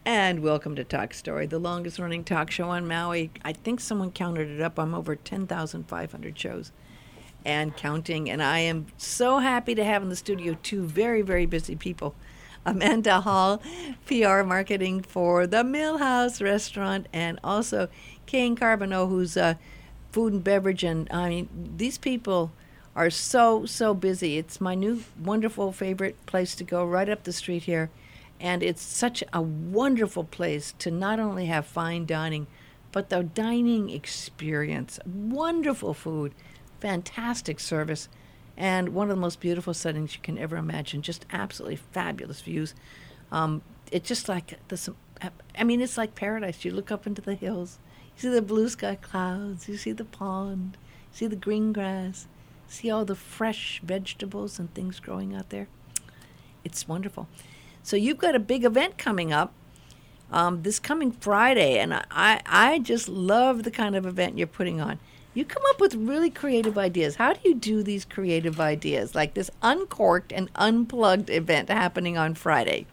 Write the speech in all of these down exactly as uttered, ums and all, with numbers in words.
And welcome to Talk Story, the longest running talk show on Maui. I think someone counted it up. I'm over ten thousand five hundred shows and counting. And I am so happy to have in the studio two very, very busy people. Amanda Hall, P R marketing for the Millhouse Restaurant, and also Kane Carbonneau, who's uh, food and beverage. And I mean, these people are so, so busy. It's my new wonderful favorite place to go right up the street here. And it's such a wonderful place to not only have fine dining, but the dining experience. Wonderful food, fantastic service, and one of the most beautiful settings you can ever imagine. Just absolutely fabulous views. Um, it's just like this. I mean, it's like paradise. You look up into the hills, you see the blue sky clouds, you see the pond, you see the green grass, see all the fresh vegetables and things growing out there. It's wonderful. So you've got a big event coming up um, this coming Friday, and I, I just love the kind of event you're putting on. You come up with really creative ideas. How do you do these creative ideas, like this uncorked and unplugged event happening on Friday?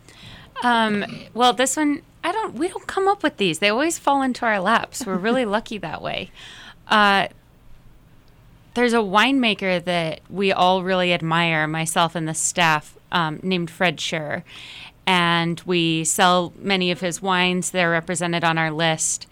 Um, well, this one, I don't. We don't come up with these. They always fall into our laps. We're really lucky that way. Uh, there's a winemaker that we all really admire, myself and the staff, um, named Fred Scherer. And we sell many of his wines. They're represented on our list.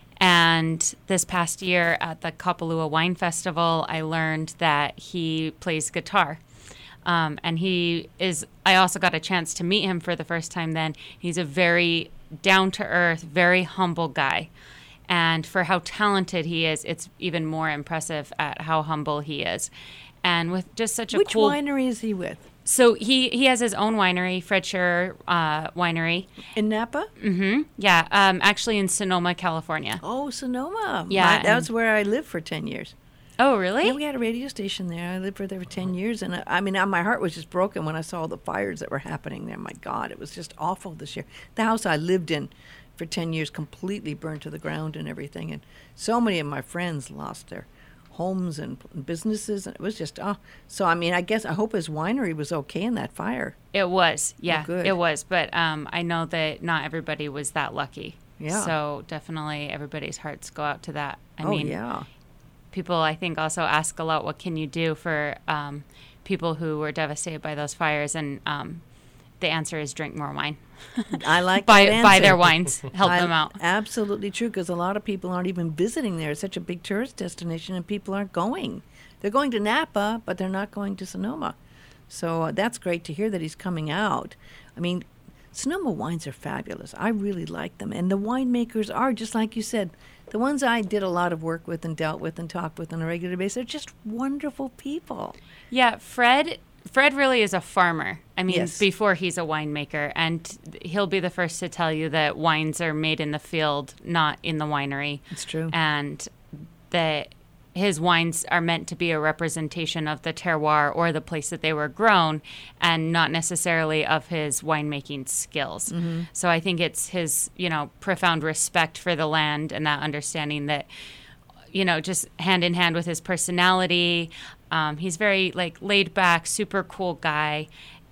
And this past year at the Kapalua Wine Festival, I learned that he plays guitar. Um, and he is, I also got a chance to meet him for the first time then. He's a very down-to-earth, very humble guy. And for how talented he is, it's even more impressive at how humble he is. And with just such a Which cool... Which winery is he with? So he, he has his own winery, Fred Scherer uh, Winery. In Napa? Mm-hmm. Yeah, um, actually in Sonoma, California. Oh, Sonoma. Yeah. My, that's where I lived for ten years. Oh, really? Yeah, we had a radio station there. I lived for there for ten years. And I, I mean, my heart was just broken when I saw the fires that were happening there. My God, it was just awful this year. The house I lived in for ten years completely burned to the ground and everything. And so many of my friends lost their homes and businesses. And it was just, oh. So, I mean, I guess, I hope his winery was okay in that fire. It was, yeah, Oh, good. It was. But um, I know that not everybody was that lucky. Yeah. So definitely everybody's hearts go out to that. I oh, mean, yeah. people, I think, also ask a lot, what can you do for um, people who were devastated by those fires? And um, the answer is drink more wine. I like buy, that buy answer. their wines, help I, them out. Absolutely true, because a lot of people aren't even visiting there. It's such a big tourist destination, and people aren't going. They're going to Napa, but they're not going to Sonoma. So uh, that's great to hear that he's coming out. I mean, Sonoma wines are fabulous. I really like them. And the winemakers are, just like you said, the ones I did a lot of work with and dealt with and talked with on a regular basis, they're just wonderful people. Yeah, Fred... Fred really is a farmer. I mean, yes. before he's a winemaker, and he'll be the first to tell you that wines are made in the field, not in the winery. It's true. And that his wines are meant to be a representation of the terroir or the place that they were grown, and not necessarily of his winemaking skills. Mm-hmm. So I think it's his, you know, profound respect for the land and that understanding that, you know, just hand in hand with his personality. Um, he's very, like, laid back, super cool guy.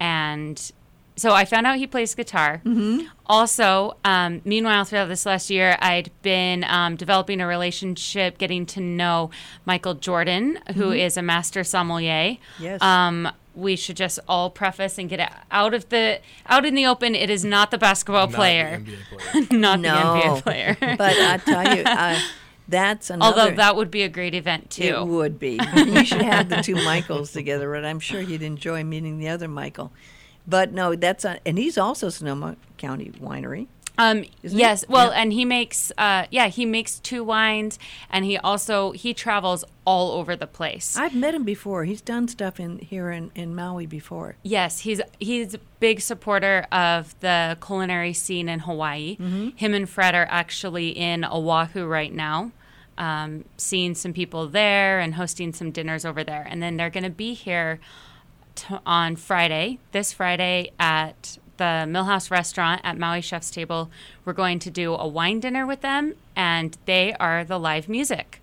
And so I found out he plays guitar. Mm-hmm. Also, um, meanwhile, throughout this last year, I'd been um, developing a relationship, getting to know Michael Jordan, who Mm-hmm. is a master sommelier. Yes. Um, we should just all preface and get it out of the out in the open. It is not the basketball Not player, the N B A player. not no. the N B A player. But I tell you, uh, that's another... Although that would be a great event, too. It would be. You should have the two Michaels together, and I'm sure you'd enjoy meeting the other Michael. But no, that's... A, and he's also Sonoma County Winery. Um, Isn't yes. he? Well, Yeah. and he makes, uh, yeah, he makes two wines, and he also, he travels all over the place. I've met him before. He's done stuff in here in, in Maui before. Yes, he's he's a big supporter of the culinary scene in Hawaii. Mm-hmm. Him and Fred are actually in Oahu right now, um, seeing some people there and hosting some dinners over there. And then they're going to be here t- on Friday, this Friday at the Millhouse Restaurant at Maui Chef's Table. We're going to do a wine dinner with them, and they are the live music.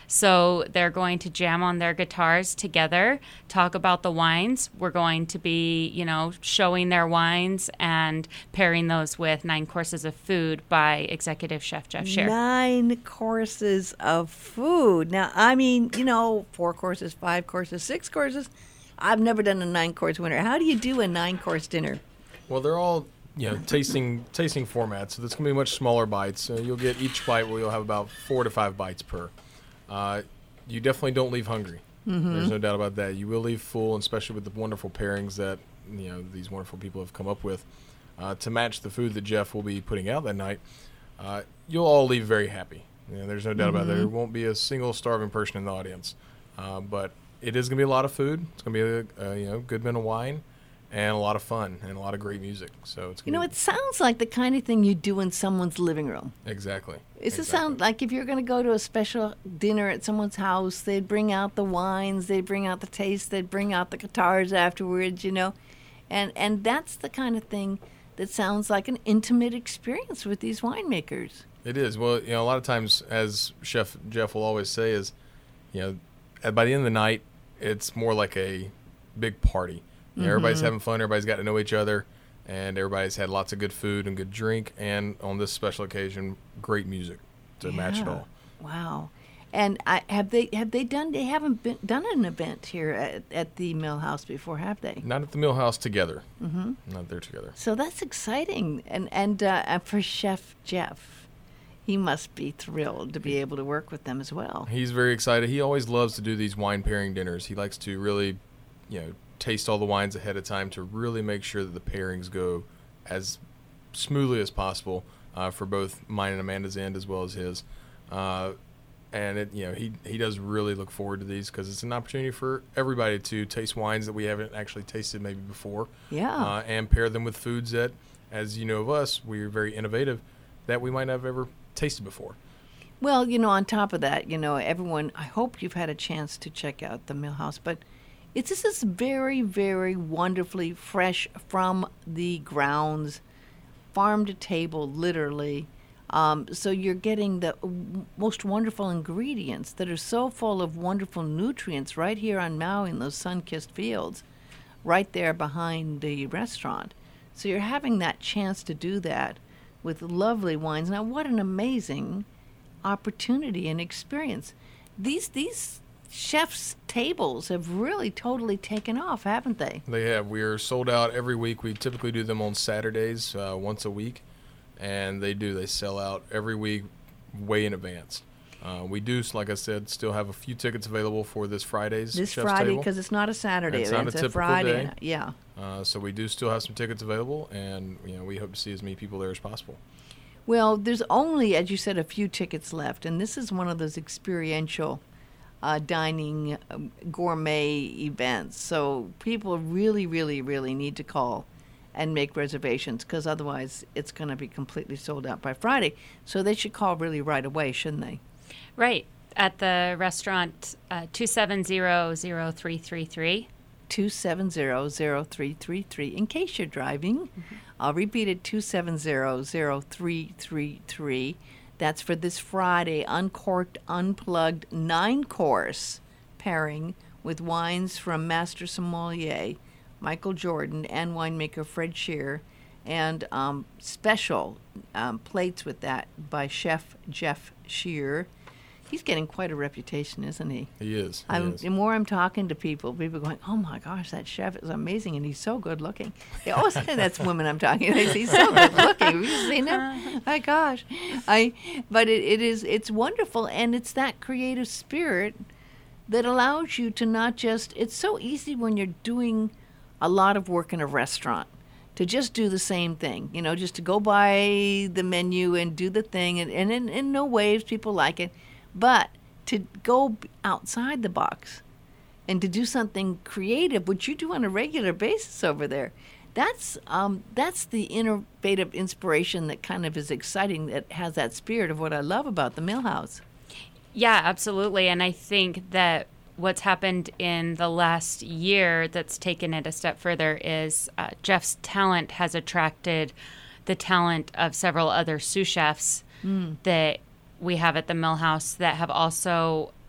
So they're going to jam on their guitars together, talk about the wines. We're going to be, you know, showing their wines and pairing those with nine courses of food by Executive Chef Jeff Shear. Nine courses of food. Now, I mean, you know, four courses, five courses, six courses. I've never done a nine-course dinner. How do you do a nine-course dinner? Well, they're all, you know, tasting tasting formats. So this can be much smaller bites. Uh, you'll get each bite where you'll have about four to five bites per. Uh, you definitely don't leave hungry. Mm-hmm. There's no doubt about that. You will leave full, and especially with the wonderful pairings that, you know, these wonderful people have come up with uh, to match the food that Jeff will be putting out that night. Uh, you'll all leave very happy. You know, there's no doubt mm-hmm. about that. There won't be a single starving person in the audience. Uh, but it is going to be a lot of food. It's going to be a, a you know good bit of wine and a lot of fun and a lot of great music. So it's you know, be, it sounds like the kind of thing you do in someone's living room. Exactly. Does exactly. it sound like if you're going to go to a special dinner at someone's house, they'd bring out the wines, they'd bring out the taste, they'd bring out the guitars afterwards, you know, and and that's the kind of thing that sounds like an intimate experience with these winemakers. It is. Well, you know, a lot of times, as Chef Jeff will always say, is, you know, at, by the end of the night, it's more like a big party. You know, mm-hmm. Everybody's having fun. Everybody's got to know each other, and everybody's had lots of good food and good drink, and on this special occasion, great music to yeah. match it all. Wow. And I, have they have they done? They haven't been, done an event here at, at the Mill House before, have they? Not at the Mill House together. Mm-hmm. Not there together. So that's exciting, and and uh, for Chef Jeff, he must be thrilled to be able to work with them as well. He's very excited. He always loves to do these wine pairing dinners. He likes to really, you know, taste all the wines ahead of time to really make sure that the pairings go as smoothly as possible uh, for both mine and Amanda's end as well as his. Uh, and it, you know, he he does really look forward to these because it's an opportunity for everybody to taste wines that we haven't actually tasted maybe before. Yeah. Uh, and pair them with foods that, as you know of us, we're very innovative, that we might not have ever tasted before. Well, you know, on top of that, you know, everyone, I hope you've had a chance to check out the Mill House, but it's this is very, very wonderfully fresh from the grounds, farm to table, literally. Um, so you're getting the w- most wonderful ingredients that are so full of wonderful nutrients right here on Maui in those sun-kissed fields, right there behind the restaurant. So you're having that chance to do that with lovely wines. Now, what an amazing opportunity and experience. These these chefs' tables have really totally taken off, haven't they? They have. We are sold out every week. We typically do them on Saturdays, uh, once a week, and they do. They sell out every week way in advance. Uh, we do, like I said, still have a few tickets available for this Friday's This Chef's Friday, Table. because it's not a Saturday It's event, not a it's typical Friday. day. Yeah. Uh, so we do still have some tickets available, and you know we hope to see as many people there as possible. Well, there's only, as you said, a few tickets left, and this is one of those experiential uh, dining um, gourmet events. So people really, really, really need to call and make reservations because otherwise it's going to be completely sold out by Friday. So they should call really right away, shouldn't they? Right. At the restaurant, uh, two seven zero, zero three three three. two seven zero, zero three three three. In case you're driving, mm-hmm. I'll repeat it, two seven zero, zero three three three. That's for this Friday, Uncorked, Unplugged, nine-course pairing with wines from Master Sommelier Michael Jordan and winemaker Fred Shear, and um, special um, plates with that by Chef Jeff Shear. He's getting quite a reputation, isn't he? He is. He I'm, is. The more I'm talking to people, people are going, "Oh my gosh, that chef is amazing, and he's so good looking." They always say that's women I'm talking to. He's so good looking. Have you seen him? My gosh, I. But it, it is. It's wonderful, and it's that creative spirit that allows you to not just. It's so easy when you're doing a lot of work in a restaurant to just do the same thing. You know, just to go by the menu and do the thing, and, and in, in no ways people like it. But to go outside the box and to do something creative, which you do on a regular basis over there, that's um, that's the innovative inspiration that kind of is exciting, that has that spirit of what I love about the Mill House. Yeah, absolutely. And I think that what's happened in the last year that's taken it a step further is uh, Jeff's talent has attracted the talent of several other sous chefs mm. that we have at the Mill House that have also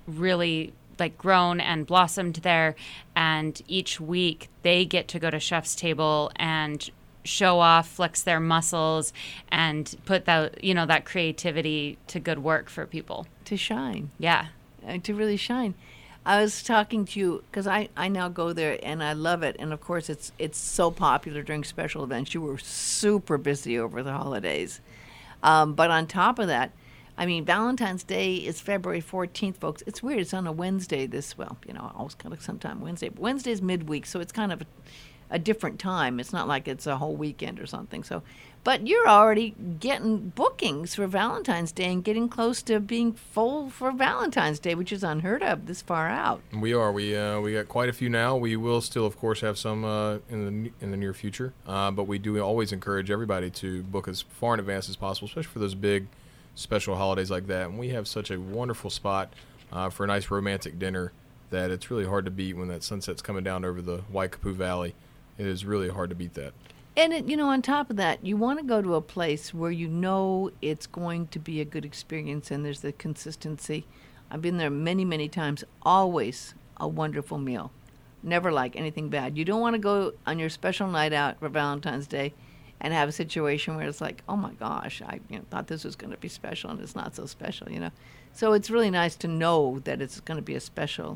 really like grown and blossomed there. And each week they get to go to Chef's Table and show off, flex their muscles, and put that, you know, that creativity to good work for people. To shine. Yeah. Uh, to really shine. I was talking to you because I, I now go there and I love it. And of course, it's it's so popular during special events. You were super busy over the holidays. Um, but on top of that, I mean, Valentine's Day is February fourteenth, folks. It's weird. It's on a Wednesday this, well, you know, always kind of sometime Wednesday. But Wednesday's midweek, so it's kind of a, a different time. It's not like it's a whole weekend or something. So, but you're already getting bookings for Valentine's Day and getting close to being full for Valentine's Day, which is unheard of this far out. We are. We uh, we got quite a few now. We will still, of course, have some uh, in the n- in the near future. Uh, but we do always encourage everybody to book as far in advance as possible, especially for those big special holidays like that. And we have such a wonderful spot uh, for a nice romantic dinner that it's really hard to beat when that sunset's coming down over the Waikapu Valley. It is really hard to beat that. And, it, you know, on top of that, you want to go to a place where you know it's going to be a good experience and there's the consistency. I've been there many, many times. Always a wonderful meal. Never like anything bad. You don't want to go on your special night out for Valentine's Day and have a situation where it's like, oh, my gosh, I you know, thought this was going to be special and it's not so special, you know. So it's really nice to know that it's going to be a special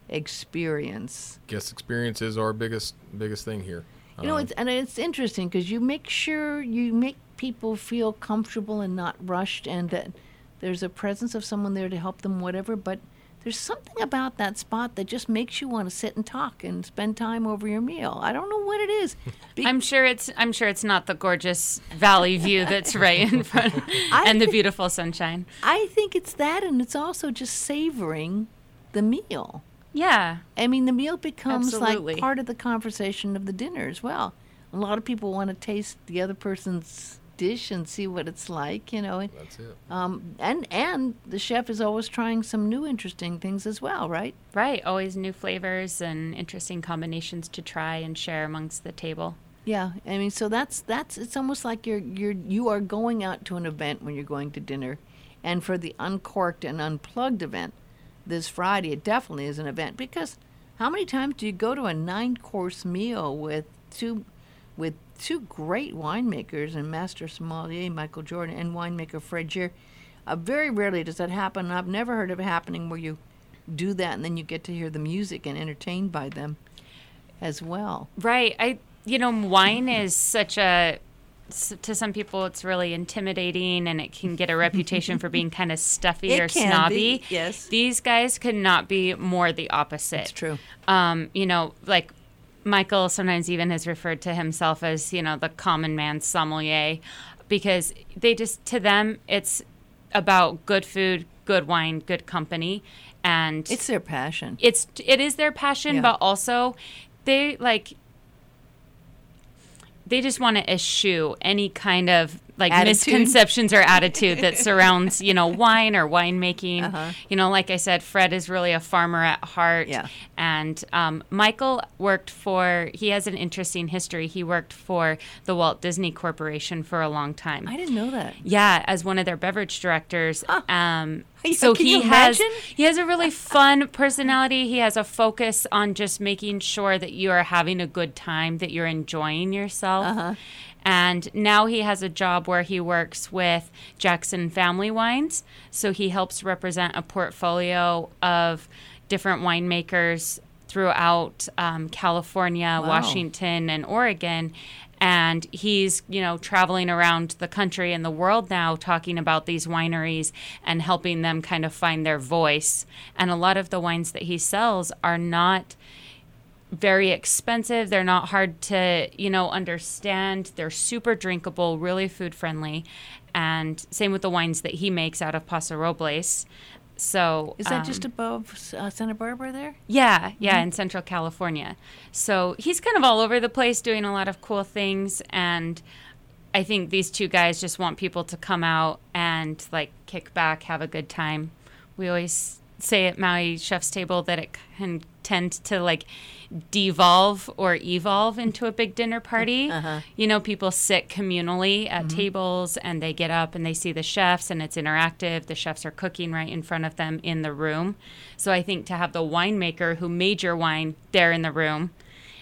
experience. Guest experience is our biggest biggest thing here. You know, it's, and it's interesting because you make sure you make people feel comfortable and not rushed, and that there's a presence of someone there to help them, whatever. But there's something about that spot that just makes you want to sit and talk and spend time over your meal. I don't know what it is. Be- I'm sure it's I'm sure it's not the gorgeous valley view that's right in front I and the thi- beautiful sunshine. I think it's that, and it's also just savoring the meal. Yeah. I mean, the meal becomes Absolutely. like part of the conversation of the dinner as well. A lot of people want to taste the other person's dish and see what it's like, you know. And, That's it. um, and and the chef is always trying some new interesting things as well, right? Right. Always new flavors and interesting combinations to try and share amongst the table. Yeah, I mean, so that's that's it's almost like you're you're you are going out to an event when you're going to dinner, and for the Uncorked and Unplugged event this Friday, it definitely is an event, because how many times do you go to a nine-course meal with two with two great winemakers and master sommelier Michael Jordan and winemaker Fred Gier? Uh, very rarely does that happen. I've never heard of it happening where you do that and then you get to hear the music and entertained by them as well. Right. I you know, wine is such a s- to some people it's really intimidating, and it can get a reputation for being kind of stuffy It or can snobby. be, yes. These guys could not be more the opposite. It's true. Um, you know, like Michael sometimes even has referred to himself as, you know, the common man sommelier, because they just, to them, it's about good food, good wine, good company. And It's their passion. it's, it is their passion, Yeah. but also they like, they just want to eschew any kind of like Attitude? misconceptions or attitude that surrounds, you know, wine or winemaking. Uh-huh. You know, like I said, Fred is really a farmer at heart. Yeah. And um, Michael worked for, he has an interesting history. He worked for the Walt Disney Corporation for a long time. I didn't know that. Yeah, as one of their beverage directors. Huh. Um, Yeah, so can he you has imagine? he has a really fun personality. He has a focus on just making sure that you are having a good time, that you're enjoying yourself. Uh-huh. And now he has a job where he works with Jackson Family Wines. So he helps represent a portfolio of different winemakers throughout um, California, Wow. Washington, and Oregon. And he's, you know, traveling around the country and the world now talking about these wineries and helping them kind of find their voice. And a lot of the wines that he sells are not very expensive. They're not hard to, you know, understand. They're super drinkable, really food friendly. And same with the wines that he makes out of Paso Robles. So Is that um, just above uh, Santa Barbara there? yeah, yeah, Mm-hmm. in Central California. So he's kind of all over the place doing a lot of cool things. And I think these two guys just want people to come out and like kick back, have a good time. We always say at Maui Chef's Table that it can tend to like devolve or evolve into a big dinner party. Uh-huh. You know, people sit communally at mm-hmm. tables and they get up and they see the chefs and it's interactive. The chefs are cooking right in front of them in the room. So I think to have the winemaker who made your wine there in the room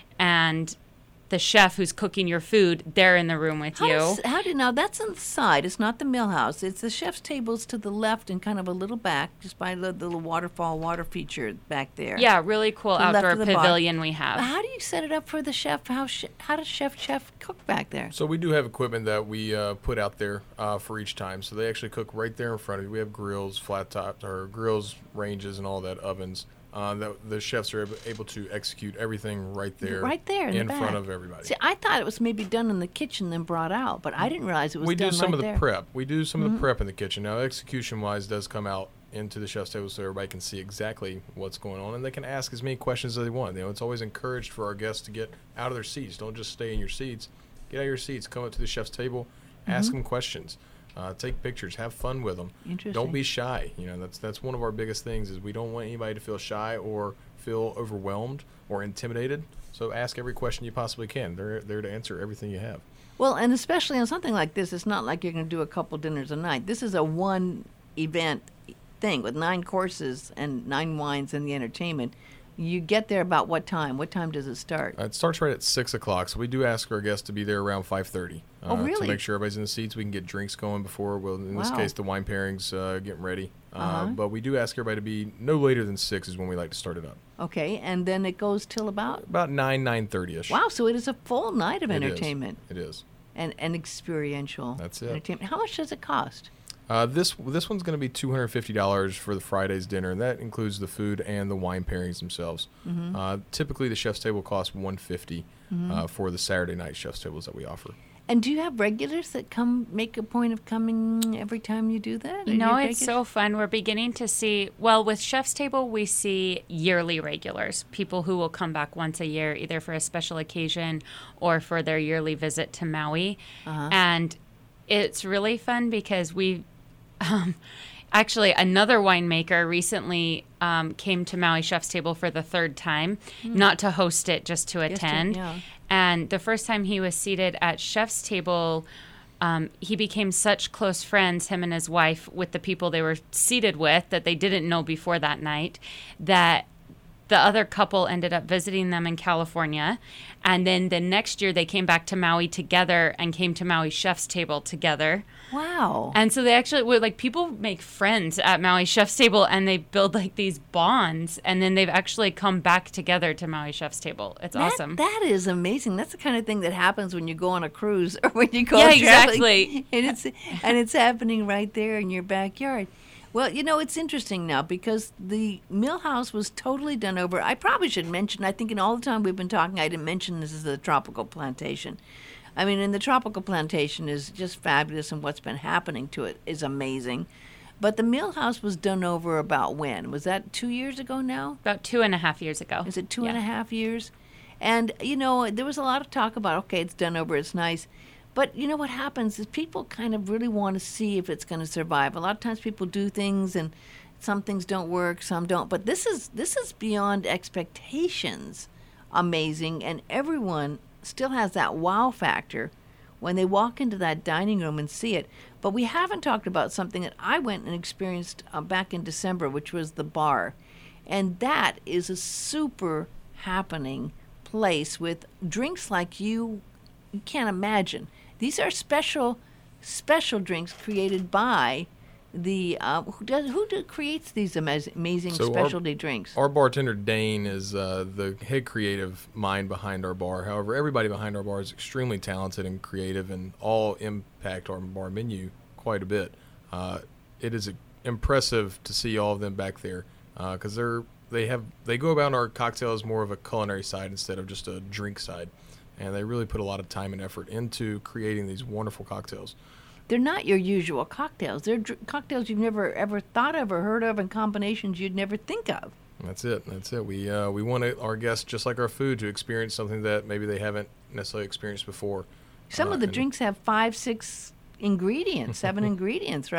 and the chef who's cooking your food there in the room with how you. Does, how do now? That's on the side. It's not the mill house. It's the chef's tables to the left and kind of a little back, just by the, the little waterfall water feature back there. Yeah, really cool To the left outdoor of the bar. pavilion we have. But how do you set it up for the chef? How sh- how does chef chef cook back there? So we do have equipment that we uh, put out there uh, for each time. So they actually cook right there in front of you. We have grills, flat top, or grills, ranges, and all that, ovens. Uh, that the chefs are able, able to execute everything right there, right there in, in the back. front of everybody. See, I thought it was maybe done in the kitchen then brought out, but I didn't realize it was we done do some right of the there. prep. We do some mm-hmm. of the prep in the kitchen. Now, execution-wise, does come out into the chef's table so everybody can see exactly what's going on, and they can ask as many questions as they want. You know, it's always encouraged for our guests to get out of their seats. Don't just stay in your seats. Get out of your seats. Come up to the chef's table. Mm-hmm. Ask them questions. Uh, take pictures. Have fun with them. Interesting. Don't be shy. You know, that's that's one of our biggest things is we don't want anybody to feel shy or feel overwhelmed or intimidated. So ask every question you possibly can. They're there to answer everything you have. Well, and especially on something like this, it's not like you're going to do a couple dinners a night. This is a one event thing with nine courses and nine wines and the entertainment. You get there about what time? What time does it start? Uh, it starts right at six o'clock, so we do ask our guests to be there around five thirty. Uh, Oh, really? To make sure everybody's in the seats. We can get drinks going before, well, in this Wow. case, the wine pairings uh, getting ready. Uh, Uh-huh. But we do ask everybody to be no later than six is when we like to start it up. Okay, and then it goes till about... About nine, nine thirty-ish. Wow, so it is a full night of It is. entertainment It is. and, and experiential That's it. entertainment. How much does it cost? Uh, this this one's going to be two hundred fifty dollars for the Friday's dinner, and that includes the food and the wine pairings themselves. Mm-hmm. Uh, typically, the chef's table costs one hundred fifty dollars Mm-hmm. uh, for the Saturday night chef's tables that we offer. And do you have regulars that come make a point of coming every time you do that? Or No, do you it's take it- so fun. We're beginning to see, well, with Chef's Table, we see yearly regulars, people who will come back once a year, either for a special occasion or for their yearly visit to Maui. Uh-huh. And it's really fun because we, um, actually, another winemaker recently um, came to Maui Chef's Table for the third time, not to host it, just to Just to- attend. yeah. And the first time he was seated at Chef's Table, um, he became such close friends, him and his wife, with the people they were seated with that they didn't know before that night, that the other couple ended up visiting them in California. And then the next year they came back to Maui together and came to Maui Chef's Table together. Wow. And so they actually were like, people make friends at Maui Chef's Table and they build like these bonds. And then they've actually come back together to Maui Chef's Table. It's That- awesome. That is amazing. That's the kind of thing that happens when you go on a cruise or when you go Yeah, traveling. exactly. And it's and it's happening right there in your backyard. Well, you know, it's interesting now because the mill house was totally done over. I probably should mention, I think in all the time we've been talking, I didn't mention this is the tropical plantation. I mean, and the tropical plantation is just fabulous, and what's been happening to it is amazing. But the mill house was done over about when? Was that two years ago now? About two and a half years ago. Is it two Yeah. and a half years? And, you know, there was a lot of talk about, okay, it's done over, it's nice. But, you know, what happens is people kind of really want to see if it's going to survive. A lot of times people do things and some things don't work, some don't. But this is this is beyond expectations amazing. And everyone still has that wow factor when they walk into that dining room and see it. But we haven't talked about something that I went and experienced uh, back in December, which was the bar. And that is a super happening place with drinks like you you can't imagine. These are special special drinks created by the uh, who does who do, creates these amaz- amazing So our- specialty drinks. Our bartender, Dane, is uh, the head creative mind behind our bar. However, everybody behind our bar is extremely talented and creative and all impact our bar menu quite a bit. Uh, it is uh, impressive to see all of them back there because they're they have they go about our cocktails more of a culinary side instead of just a drink side. And they really put a lot of time and effort into creating these wonderful cocktails. They're not your usual cocktails. They're dr- cocktails you've never ever thought of or heard of, and combinations you'd never think of. That's it. That's it. We uh, we want our guests, just like our food, to experience something that maybe they haven't necessarily experienced before. Some Uh, of the and- drinks have five, six ingredients, seven ingredients, right?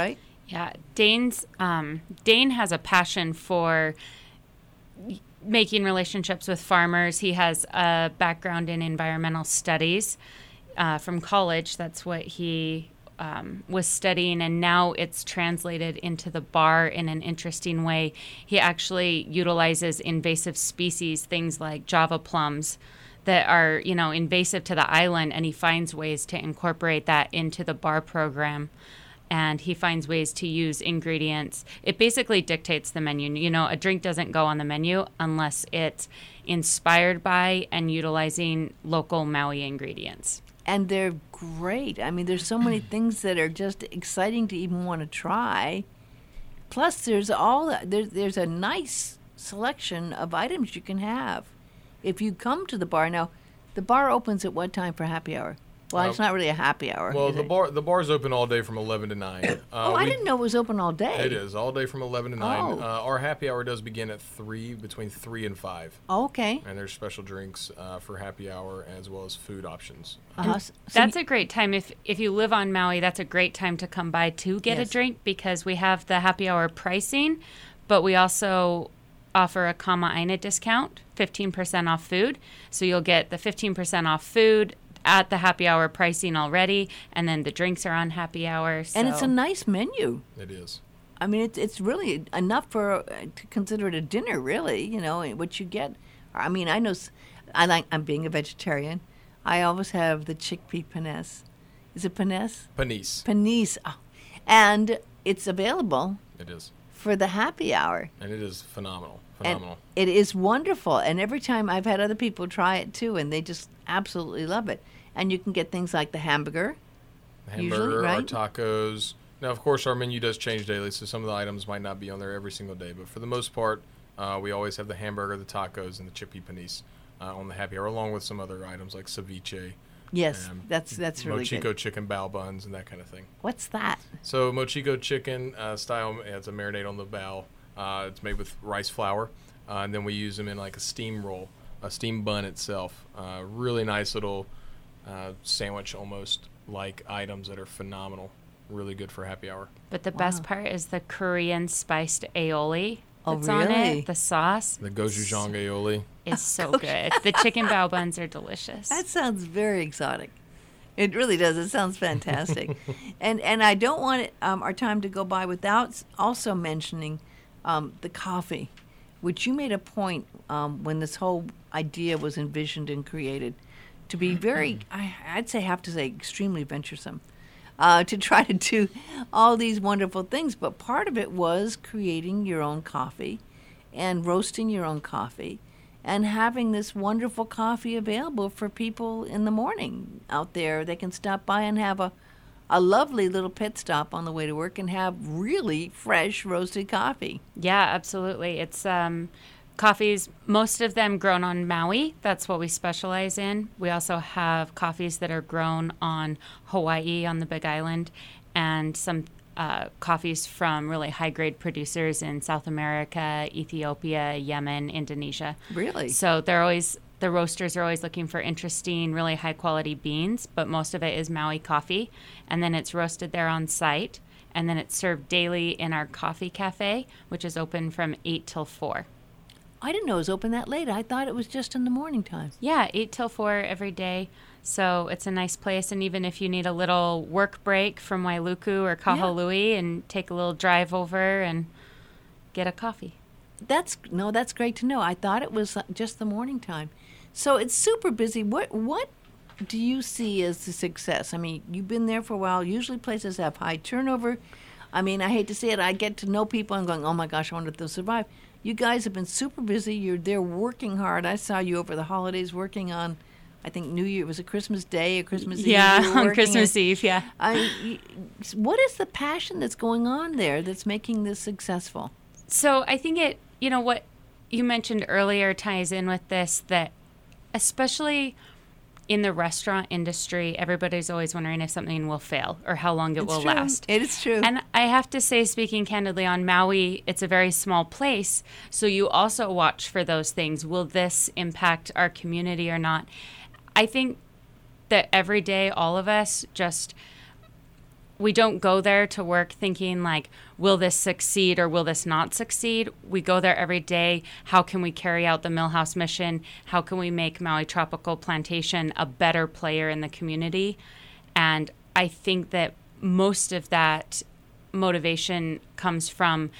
Yeah, Dane's um, Dane has a passion for making relationships with farmers. He has a background in environmental studies uh, from college. That's what he um, was studying, and now it's translated into the bar in an interesting way. He actually utilizes invasive species, things like Java plums, that are, you know, invasive to the island, and he finds ways to incorporate that into the bar program. And he finds ways to use ingredients. It basically dictates the menu. You know, a drink doesn't go on the menu unless it's inspired by and utilizing local Maui ingredients. And they're great. I mean, there's so many things that are just exciting to even want to try. Plus, there's all that, there's there's a nice selection of items you can have if you come to the bar. Now, the bar opens at what time for happy hour? Well, Um, it's not really a happy hour. Well, is the it? bar the bar's open all day from eleven to nine. Uh, oh, I we- didn't know it was open all day. It is all day from eleven to nine. Oh. Uh, our happy hour does begin at three, between three and five, Oh, okay. and there's special drinks uh, for happy hour as well as food options. Uh-huh. S- so That's y- a great time. If if you live on Maui, that's a great time to come by to get Yes. a drink, because we have the happy hour pricing, but we also offer a Kama Aina discount, fifteen percent off food. So you'll get the fifteen percent off food at the happy hour pricing already, and then the drinks are on happy hour. So. and it's a nice menu. It is. I mean, it's it's really enough for uh, to consider it a dinner, really. You know, what you get. I mean, I know. s- I like. I'm being a vegetarian. I always have the chickpea panesse. Is it panesse? Panisse. Panisse. Oh. And it's available It is. for the happy hour. And it is phenomenal. And Phenomenal. it is wonderful. And every time I've had other people try it too, and they just absolutely love it. And you can get things like the hamburger. The usually, hamburger, our right? tacos. Now, of course, our menu does change daily, so some of the items might not be on there every single day. But for the most part, uh, we always have the hamburger, the tacos, and the chickpea panisse uh, on the happy hour, along with some other items like ceviche. Yes, um, that's that's really Mochico good. chicken bao buns and that kind of thing. What's that? So Mochico chicken uh, style, it's a marinade on the bao. Uh, it's made with rice flour, uh, and then we use them in like a steam roll, a steam bun itself. Uh, really nice little uh, sandwich, almost like items that are phenomenal. Really good for happy hour. But the best Wow. part is the Korean spiced aioli Oh, that's on really? it. The sauce The gochujang aioli. is so good. The chicken bao buns are delicious. That sounds very exotic. It really does. It sounds fantastic. and and I don't want it, um, our time to go by without s- also mentioning um, the coffee, which you made a point um, when this whole idea was envisioned and created to be very, I, I'd say, have to say, extremely venturesome. Uh, to try to do all these wonderful things. But part of it was creating your own coffee and roasting your own coffee and having this wonderful coffee available for people in the morning out there. They can stop by and have a, a lovely little pit stop on the way to work and have really fresh roasted coffee. Yeah, absolutely. It's um, coffees, most of them grown on Maui. That's what we specialize in. We also have coffees that are grown on Hawaii, on the Big Island, and some uh, coffees from really high-grade producers in South America, Ethiopia, Yemen, Indonesia. Really? So they're always, the roasters are always looking for interesting, really high-quality beans, but most of it is Maui coffee, and then it's roasted there on site, and then it's served daily in our coffee cafe, which is open from eight till four. I didn't know it was open that late. I thought it was just in the morning time. Yeah, eight till four every day. So it's a nice place. And even if you need a little work break from Wailuku or Kahului and take a little drive over and get a coffee. That's no, that's great to know. I thought it was uh, just the morning time. So it's super busy. What what do you see as the success? I mean, you've been there for a while. Usually places have high turnover. I mean, I hate to say it. I get to know people and going, oh my gosh, I wonder if they'll survive. You guys have been super busy. You're there working hard. I saw you over the holidays working on, I think New Year. It was a Christmas Day, a Christmas Eve. Yeah, you were on working Christmas on- Eve, yeah. I, y- what is the passion that's going on there that's making this successful? So I think it, you know, what you mentioned earlier ties in with this, that especially in the restaurant industry, everybody's always wondering if something will fail or how long it It's will true. last. It is true. And I have to say, speaking candidly, on Maui, it's a very small place. So you also watch for those things. Will this impact our community or not? I think that every day, all of us just we don't go there to work thinking like, will this succeed or will this not succeed? We go there every day. How can we carry out the Millhouse mission? How can we make Maui Tropical Plantation a better player in the community? And I think that most of that motivation comes from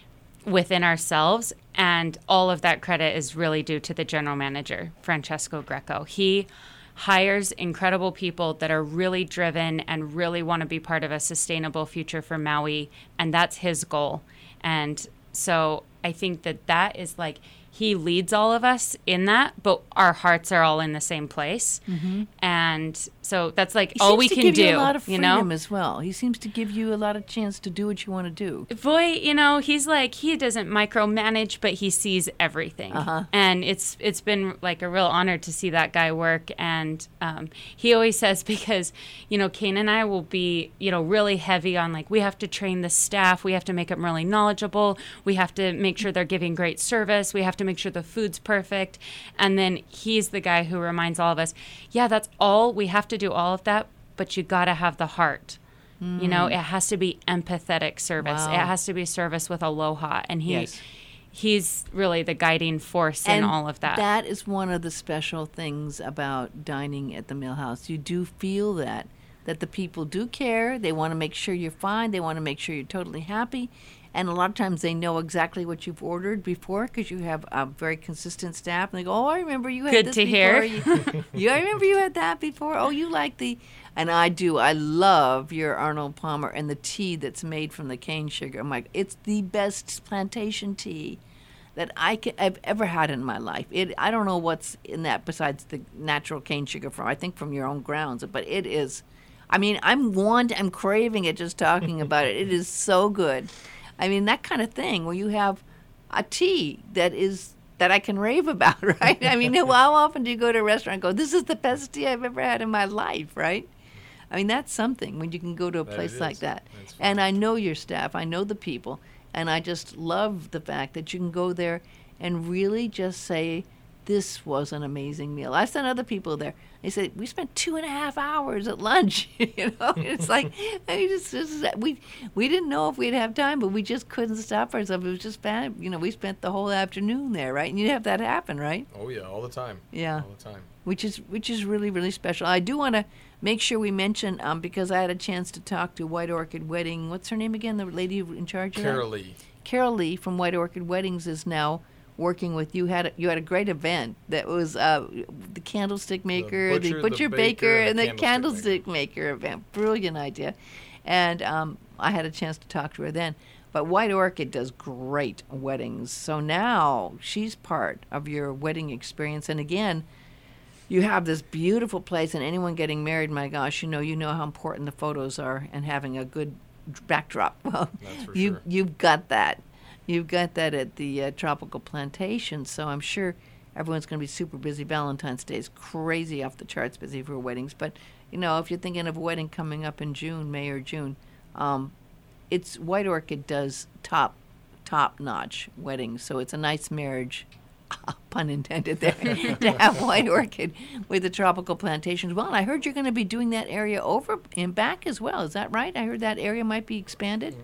within ourselves, and all of that credit is really due to the general manager, Francesco Greco. He hires incredible people that are really driven and really want to be part of a sustainable future for Maui, and that's his goal. And so I think that that is like, he leads all of us in that, but our hearts are all in the same place. Mm-hmm. And so that's like he all we to can give do, you a lot of you freedom know? as well. He seems to give you a lot of chance to do what you want to do. Boy, you know, he's like, he doesn't micromanage, but he sees everything. Uh-huh. And it's it's been like a real honor to see that guy work. And um, he always says, because, you know, Kane and I will be, you know, really heavy on like, we have to train the staff. We have to make them really knowledgeable. We have to make sure they're giving great service. We have to make sure the food's perfect. And then he's the guy who reminds all of us, yeah, that's all. We have to do all of that, but you got to have the heart. Mm. You know, it has to be empathetic service. Wow. It has to be service with aloha. And he, Yes. he's really the guiding force in And all of that. That is one of the special things about dining at the Millhouse. You do feel that, that the people do care. They want to make sure you're fine. They want to make sure you're totally happy. And a lot of times they know exactly what you've ordered before because you have a very consistent staff. And they go, oh, I remember you had Good this to before. hear. You, you, I remember you had that before. Oh, you like the... And I do. I love your Arnold Palmer and the tea that's made from the cane sugar. I'm like, it's the best plantation tea that I can, I've ever had in my life. It I don't know what's in that besides the natural cane sugar from, I think from your own grounds, but it is, I mean, I'm want, I'm craving it just talking about it. It is so good. I mean, that kind of thing where you have a tea that is, that I can rave about, right? I mean, how often do you go to a restaurant and go, this is the best tea I've ever had in my life, right? I mean, that's something when you can go to a That place it like is. that. That's And fun. I know your staff, I know the people, and I just love the fact that you can go there and really just say, this was an amazing meal. I sent other people there. They said, we spent two and a half hours at lunch. You know, it's like, I mean, just, just, we we didn't know if we'd have time, but we just couldn't stop ourselves. It was just bad. You know, we spent the whole afternoon there, right? And you have that happen, right? Oh yeah, all the time. Yeah. All the time. Which is which is really, really special. I do want to make sure we mention, um, because I had a chance to talk to White Orchid Wedding. What's her name again? The lady in charge of that? Carol Lee. Carol Lee from White Orchid Weddings is now working with you. Had a, you had a great event that was uh, the candlestick maker, the butcher, butcher, the baker, baker, and the candlestick candlestick maker event. Brilliant idea, and um, I had a chance to talk to her then. But White Orchid does great weddings, so now she's part of your wedding experience. And again, you have this beautiful place, and anyone getting married, my gosh, you know, you know how important the photos are and having a good backdrop. Well, That's for you sure. you've got that. You've got that at the uh, Tropical Plantation, so I'm sure everyone's going to be super busy. Valentine's Day is crazy off the charts busy for weddings. But, you know, if you're thinking of a wedding coming up in June, May or June, um, it's White Orchid does top, top-notch weddings. So it's a nice marriage, pun intended there, to have White Orchid with the Tropical Plantation as well. And I heard you're going to be doing that area over and back as well. Is that right? I heard that area might be expanded.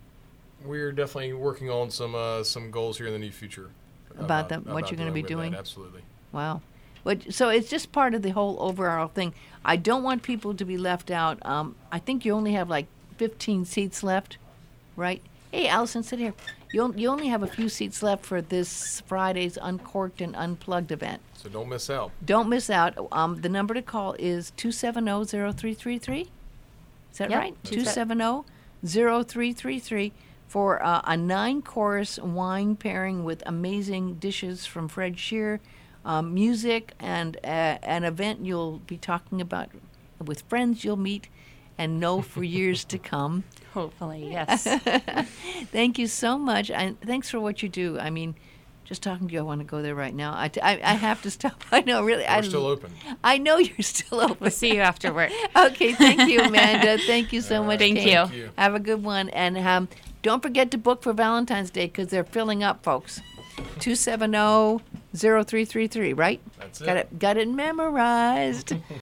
We're definitely working on some uh, some goals here in the near future. About them- what about you're gonna be with that, doing? Absolutely. Wow. But so it's just part of the whole overall thing. I don't want people to be left out. Um, I think you only have like fifteen seats left, right? Hey, Allison, sit here. You on- you only have a few seats left for this Friday's Uncorked and Unplugged event. So don't miss out. Don't miss out. Um, the number to call is two seven zero, zero three three three. Is that Yep, right? two two seven zero, zero three three three for uh, a nine-course wine pairing with amazing dishes from Fred Shear, um, music, and uh, an event you'll be talking about with friends you'll meet and know for years to come. Hopefully, yes. Thank you so much, and thanks for what you do. I mean, just talking to you, I want to go there right now. I, I, I have to stop. I know, really. We're I, still open. I know you're still open. We'll see you after work. Okay, thank you, Amanda. Thank you so All much. right, Thank Kate. you. Thank you. Have a good one, and um, don't forget to book for Valentine's Day because they're filling up, folks. two seven zero, zero three three three, right? That's Got it. it. Got it memorized.